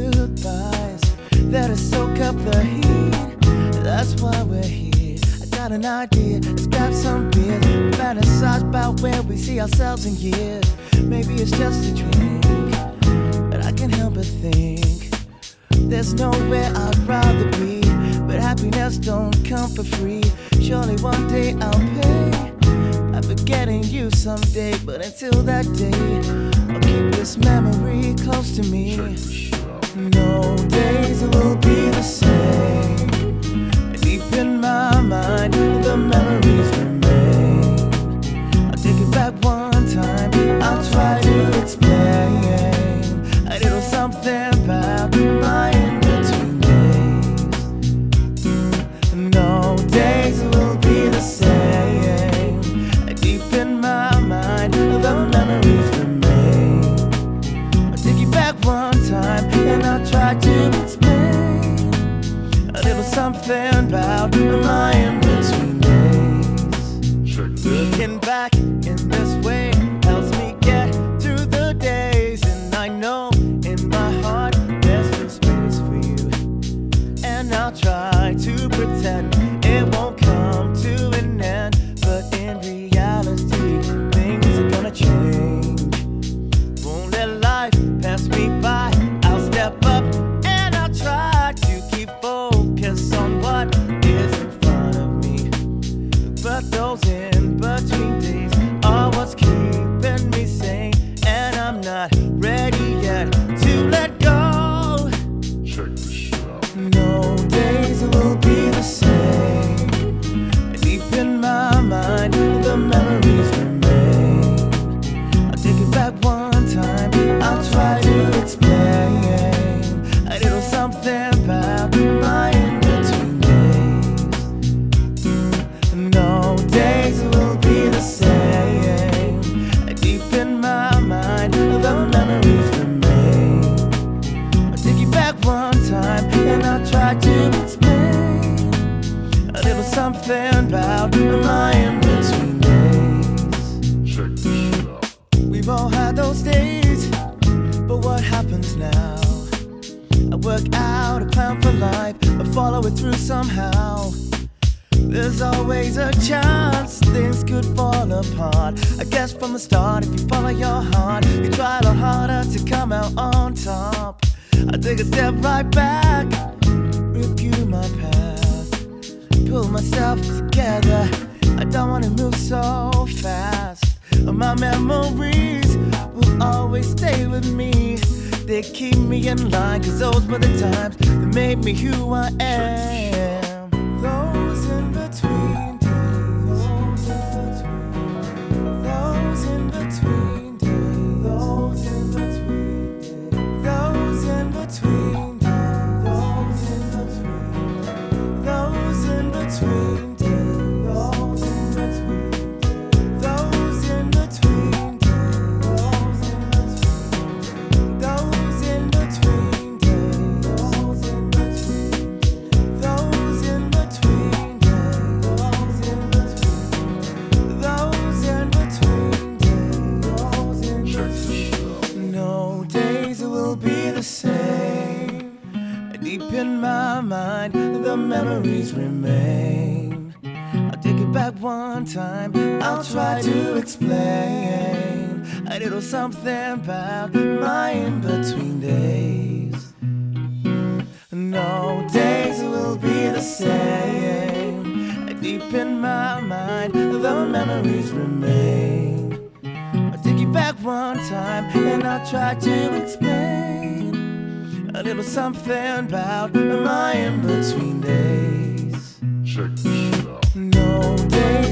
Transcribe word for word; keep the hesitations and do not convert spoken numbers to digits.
goodbyes that'll soak up the heat. That's why we're here. I got an idea, let's grab some beers, fantasize about where we see ourselves in years. Maybe it's just a drink, but I can't help but think there's nowhere I'd rather be. But happiness don't come for free. Surely one day I'll pay. I'm forgetting you someday, but until that day, I'll keep this memory close to me. No days will be the same. Deep in my mind, the memories remain. I'll take it back one time. I'll try to explain a little something about my in-between days. No days will be the same. Deep in my mind, the memories remain. I'll take you back one time, and I'll try to explain a little something about my in-between days. Looking back in this way helps me get through the days, and I know in my heart there's still space for you. And I'll try to pretend it won't come to an end, but in reality things are gonna change. Won't let life pass me by. I'll step up and I'll try to keep focus on what is in front of me. But those in between days are what's keeping me sane, and I'm not ready yet to let go. No days will be the same. Deep in my mind, the memories remain. I'll take it back one time. I'll try to explain a little something about my in-between days. No days will be the same. Deep in my mind, the memories remain. I'll take you back one time, and I'll try to explain a little something about my in-between days. We've all had those days, but what happens now? I work out a plan for life, I follow it through somehow. There's always a chance things could fall apart. I guess from the start, if you follow your heart, you try a lot harder to come out on top. I take a step right back, review my past, pull myself together. I don't wanna move so fast. My memories will always stay with me. They keep me in line, cause those were the times that made me who I am. Those in between days, those in between days, those in between days, those in between days, those in between days, those in between days, those in between days, those in between days, those in between days, those in between days, those in between, those in between days, those in between, those in between days, those in between. No days will be the same. Deep in my mind, the memories remain. I'll take it back one time. I'll try to explain a little something about my in-between days. No days will be the same. Deep in my mind, the memories remain. I'll take you back one time, and I'll try to explain a little something about my in-between days. Check this shit out. No days